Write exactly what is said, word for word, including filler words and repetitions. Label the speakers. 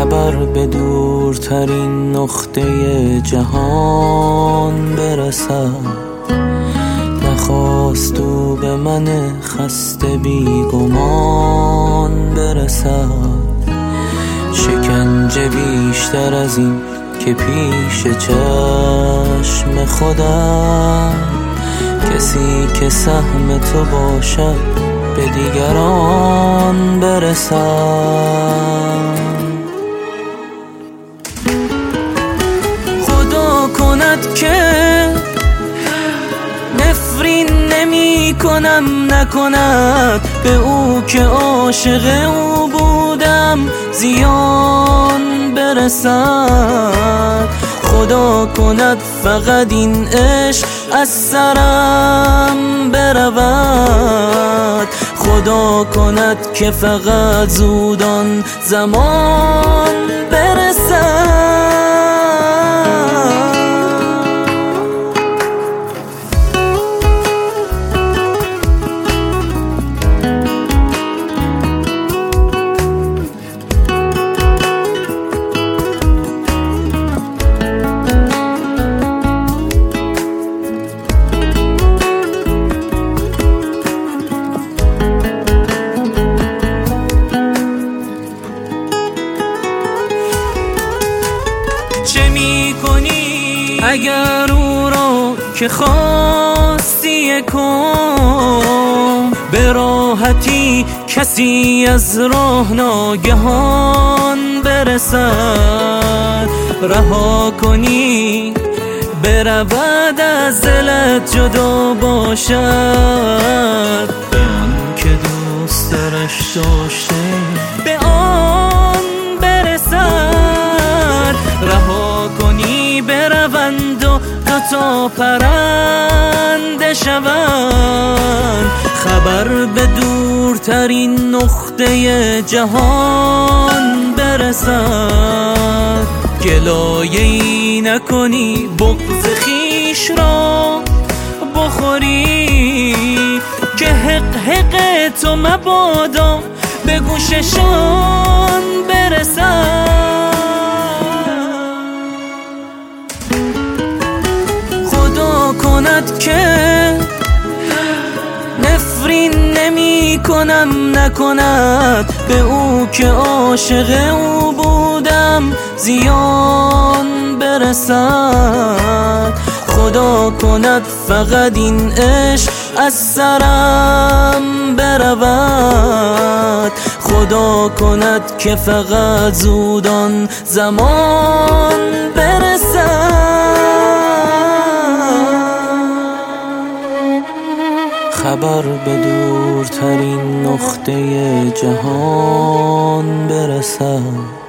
Speaker 1: خبر به دورترین نقطه جهان برسد. نخواست او به من خسته بیگمان برسد. شکنجه بیشتر از این که پیش چشم خودم، کسی که سهم تو باشد به دیگران برسد. خدا کند که نفرین نمی کنم، نکند به او که عاشق او بودم زیان برسد. خدا کند فقط این عشق از سرم برود. خدا کند که فقط زودان زمان برسد. چه می کنی اگر او را که خواستی کن، به راحتی کسی از راه ناگهان برسد. رها کنی برود از دلت جدا باشد. به آن که دوست درش داشته به آن برسد. رها کنی بروند و دوتا پرنده شوند. خبر به دورترین نقطه جهان برسد. گلایه‌ای نکنی بغض خویش را بخوری، که حق حق تو مبادا به گوششان برسد. خدا کند که نفرین نمی کنم، نکند به او که عاشق او بودم زیان برسد. خدا کند فقط این عشق از سرم برود. خدا کند که فقط زودان زمان برسد. خبر به دورترین نقطه جهان برسد.